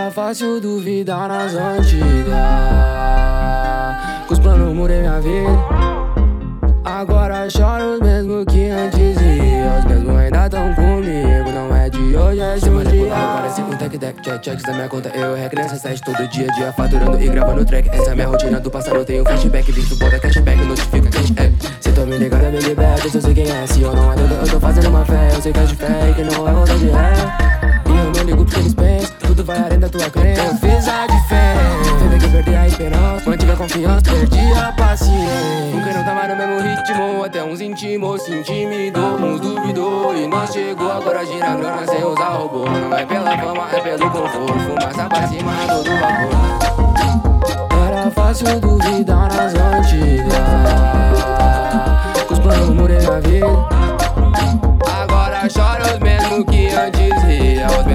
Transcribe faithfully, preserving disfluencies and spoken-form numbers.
Era fácil duvidar nas antigas, com os planos mudei minha vida. Agora choro os mesmos que antes ia, os mesmos ainda tão comigo. Não é de hoje, é de um dia. Parece com tech deck, check checks da minha conta. Eu rec nessa sete todo dia, dia faturando e gravando track. Essa é minha rotina do passado, eu tenho flashback. Visto bota cashback, notifica cash app. Se tô me ligando, me liberte, se eu sei quem é. Se eu não é doido, eu tô fazendo uma fé. Eu sei que é de fé e que não é volta de ré. E eu não ligo porque eles pensam, tudo vai além da tua crença. Eu fiz a diferença, teve que perder a esperança. Mantive a confiança, perdi a paciência. Nunca não tava no mesmo ritmo, até uns intimos se intimidou, uns duvidou. E nós chegou agora gira grana sem usar robô. Não é pela fama, é pelo conforto. Fumaça pra cima, todo vapor. Era fácil duvidar nas antigas, com os planos mudei minha vida. Agora choro os mesmos que antes ria, os